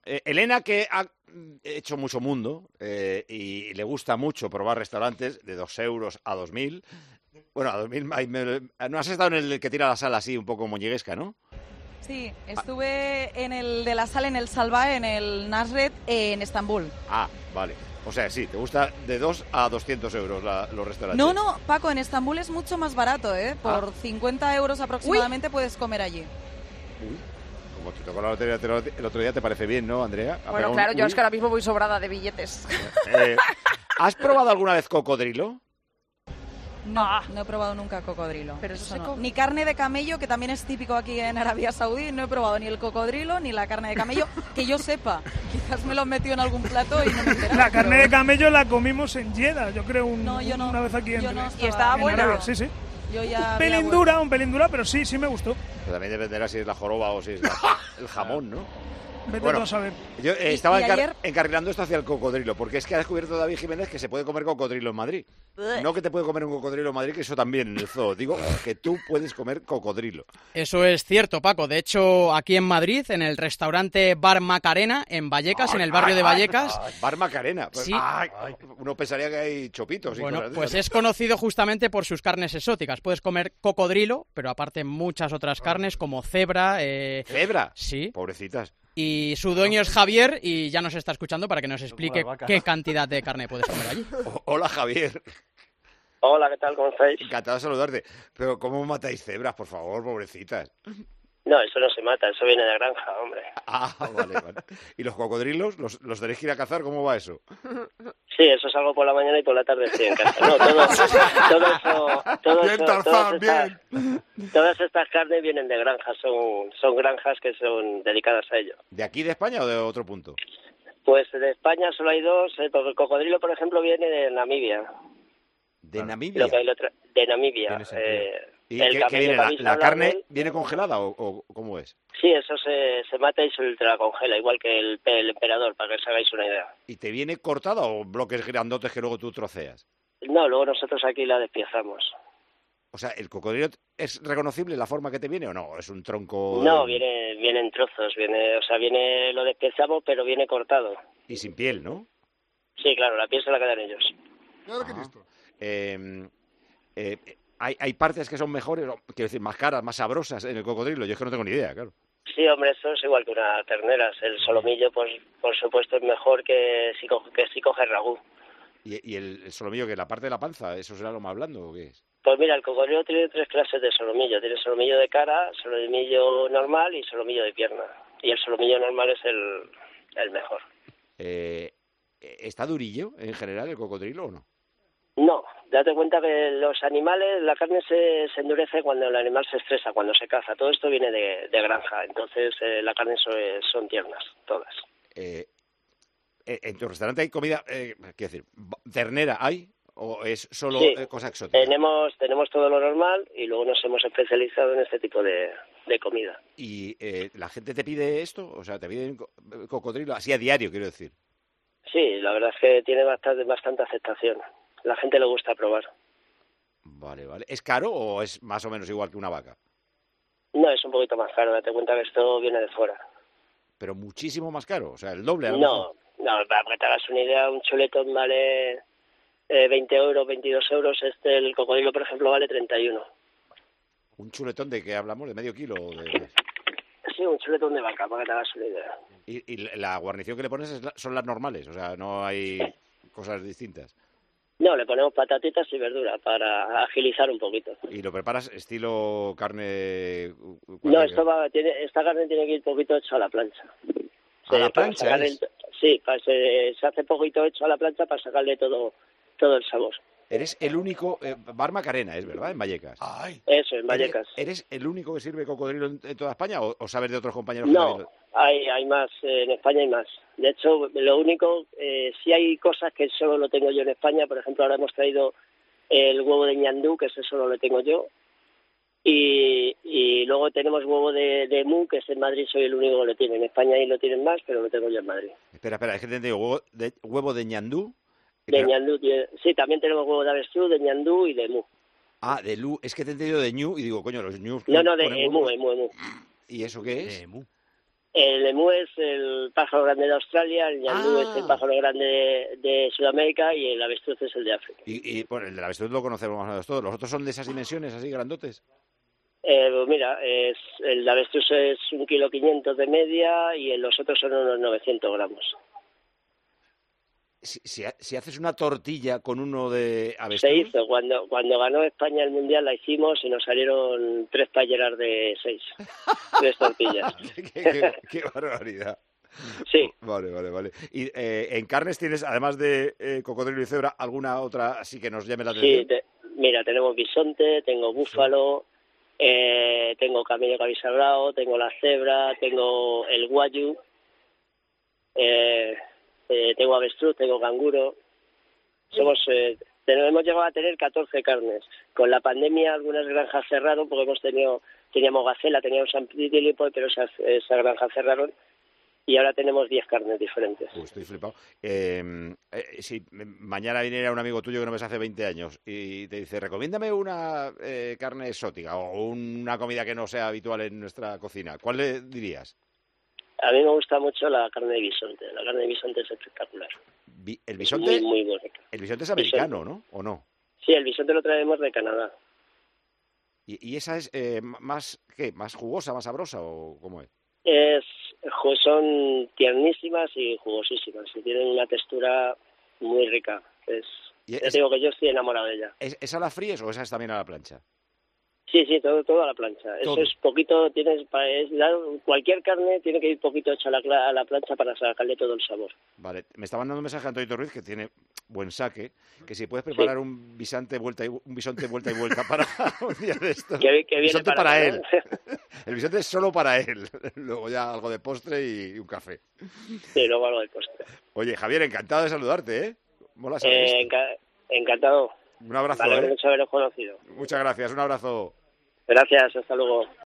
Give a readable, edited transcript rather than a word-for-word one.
Elena, que ha hecho mucho mundo y le gusta mucho probar restaurantes de 2 euros a 2.000. Bueno, a 2.000... No has estado en el que tira la sal así, un poco moñiguesca, ¿no? Sí, estuve en el de la sal, en el Salva, en el Nasret, en Estambul. Ah, vale. O sea, sí, te gusta de 2 a 200 euros los restaurantes. No, Paco, en Estambul es mucho más barato, ¿eh? Por 50 euros aproximadamente puedes comer allí. Uy, como te tocó la lotería el otro día, ¿te parece bien, no, Andrea? Bueno, claro, yo es que ahora mismo voy sobrada de billetes. ¿Has probado alguna vez cocodrilo? No he probado nunca cocodrilo. Pero eso no. Ni carne de camello, que también es típico aquí en Arabia Saudí. No he probado ni el cocodrilo ni la carne de camello, que yo sepa. Quizás me lo han metido en algún plato y no me he enterado. La carne de camello la comimos en Jeddah, yo creo, una vez aquí en ¿Y estaba buena? Arabia. Sí. Yo ya un pelín dura, pero sí me gustó. Pero también dependerá si es la joroba o si es el jamón, ¿no? Vete a saber. Yo estaba ayer... encarrilando esto hacia el cocodrilo, porque es que ha descubierto David Jiménez que se puede comer cocodrilo en Madrid. No que te puede comer un cocodrilo en Madrid, que eso también en el zoo. Digo que tú puedes comer cocodrilo. Eso es cierto, Paco. De hecho, aquí en Madrid, en el restaurante Bar Macarena, en Vallecas, en el barrio de Vallecas... Bar Macarena. Sí. Uno pensaría que hay chopitos. Y bueno, cosas pues de es conocido justamente por sus carnes exóticas. Puedes comer cocodrilo, pero aparte muchas otras carnes como cebra... ¿Cebra? Sí. Pobrecitas. Y su dueño es Javier y ya nos está escuchando para que nos explique qué cantidad de carne puedes comer allí. Hola, Javier. Hola, ¿qué tal? ¿Cómo estáis? Encantado de saludarte. Pero ¿cómo matáis cebras, por favor, pobrecitas? No, eso no se mata, eso viene de granja, hombre. Ah, vale. ¿Y los cocodrilos? ¿Los tenéis que ir a cazar? ¿Cómo va eso? Sí, eso es algo por la mañana y por la tarde estoy en casa. No, todas estas carnes vienen de granjas, son granjas que son dedicadas a ello. ¿De aquí de España o de otro punto? Pues de España solo hay dos, porque el cocodrilo, por ejemplo, viene de Namibia. ¿De Namibia? De Namibia. ¿Y qué viene? ¿La carne viene congelada o cómo es? Sí, eso se mata y se ultra congela, igual que el emperador, para que os hagáis una idea. ¿Y te viene cortada o bloques grandotes que luego tú troceas? No, luego nosotros aquí la despiezamos. O sea, ¿el cocodrilo es reconocible la forma que te viene o no? ¿Es un tronco...? No, viene en trozos, lo despiezamos, pero viene cortado. Y sin piel, ¿no? Sí, claro, la piel se la quedan ellos. Claro que listo. ¿Hay partes que son mejores, quiero decir, más caras, más sabrosas en el cocodrilo? Yo es que no tengo ni idea, claro. Sí, hombre, eso es igual que una ternera. El solomillo, pues, por supuesto, es mejor que si coges ragú. ¿Y el solomillo, que es la parte de la panza, eso será lo más blando o qué es? Pues mira, el cocodrilo tiene 3 clases de solomillo. Tiene solomillo de cara, solomillo normal y solomillo de pierna. Y el solomillo normal es el mejor. ¿Está durillo en general el cocodrilo o no? No, date cuenta que los animales, la carne se endurece cuando el animal se estresa, cuando se caza. Todo esto viene de granja, entonces la carne son tiernas, todas. ¿En tu restaurante hay comida, quiero decir, ternera hay o es solo cosa exótica? Tenemos todo lo normal y luego nos hemos especializado en este tipo de comida. ¿Y la gente te pide esto? O sea, ¿te piden cocodrilo así a diario, quiero decir? Sí, la verdad es que tiene bastante aceptación. La gente le gusta probar. Vale. ¿Es caro o es más o menos igual que una vaca? No, es un poquito más caro. Date cuenta que esto viene de fuera. ¿Pero muchísimo más caro? O sea, el doble a lo mejor. No, para que te hagas una idea, un chuletón vale 20 euros, 22 euros. El cocodrilo, por ejemplo, vale 31. ¿Un chuletón de qué hablamos? ¿De medio kilo? Sí, un chuletón de vaca, para que te hagas una idea. ¿Y la guarnición que le pones son las normales? O sea, no hay cosas distintas. No, le ponemos patatitas y verdura para agilizar un poquito. ¿Y lo preparas estilo carne? No, esta carne tiene que ir poquito hecho a la plancha. ¿A la plancha? Sí, se hace poquito hecho a la plancha para sacarle todo el sabor. Eres el único... Bar Macarena, ¿es verdad? En Vallecas. Ay. Eso, en Vallecas. ¿Eres el único que sirve cocodrilo en toda España o sabes de otros compañeros? No, hay más. En España hay más. De hecho, lo único... sí hay cosas que solo lo tengo yo en España. Por ejemplo, ahora hemos traído el huevo de ñandú, que ese solo lo tengo yo. Y luego tenemos huevo de mu, que es en Madrid, soy el único que lo tiene. En España ahí lo tienen más, pero lo tengo yo en Madrid. Espera, es que te entiendo. ¿Huevo de ñandú? De ñandú, sí, también tenemos huevo de avestruz, de ñandú y de mu. Ah, de lu, es que te he entendido de ñu y digo, coño, los ñus... No, de emu. ¿Y eso qué es? Emu. El emú es el pájaro grande de Australia, el ñandú es el pájaro grande de Sudamérica y el avestruz es el de África. Y bueno, el del avestruz lo conocemos todos. ¿Los otros son de esas dimensiones así grandotes? Pues mira, el de avestruz es 1,5 kg de media y los otros son unos 900 gramos. Si haces una tortilla con uno de avestruz... Se hizo, cuando ganó España el Mundial la hicimos y nos salieron 3 paelleras de 6. 3 tortillas. qué barbaridad. Sí. Vale. Y en carnes tienes, además de cocodrilo y cebra, ¿alguna otra así que nos llame la atención? Sí, mira, tenemos bisonte, tengo búfalo, tengo camello cabisabrao, tengo la cebra, tengo el guayu, tengo avestruz, tengo canguro. Hemos llegado a tener 14 carnes. Con la pandemia algunas granjas cerraron porque teníamos gacela, teníamos antílipo, pero esas granjas cerraron y ahora tenemos 10 carnes diferentes. Estoy flipado. Si mañana viniera un amigo tuyo que no ves hace 20 años y te dice, recomiéndame una carne exótica o una comida que no sea habitual en nuestra cocina, ¿cuál le dirías? A mí me gusta mucho la carne de bisonte. La carne de bisonte es espectacular. ¿El bisonte? Es muy bonito. El bisonte es americano, ¿no? ¿O no? Sí, el bisonte lo traemos de Canadá. ¿Y esa es más jugosa, más sabrosa o cómo es? Son tiernísimas y jugosísimas. Y tienen una textura muy rica. Ya digo que yo estoy enamorado de ella. ¿Esa la fríes o esa es también a la plancha? Sí, todo a la plancha. Todo. Eso es poquito, cualquier carne tiene que ir poquito hecha a la plancha para sacarle todo el sabor. Vale, me está mandando un mensaje a Antonio Ruiz, que tiene buen saque, que si puedes preparar un bisonte vuelta y vuelta para un día de estos. Que viene bisonte para él. ¿eh? El bisonte es solo para él. Luego ya algo de postre y un café. Sí, luego algo de postre. Oye, Javier, encantado de saludarte, ¿eh? Mola saber esto. Encantado. Un abrazo, Vale, mucho haberos conocido. Muchas gracias, un abrazo. Gracias, hasta luego.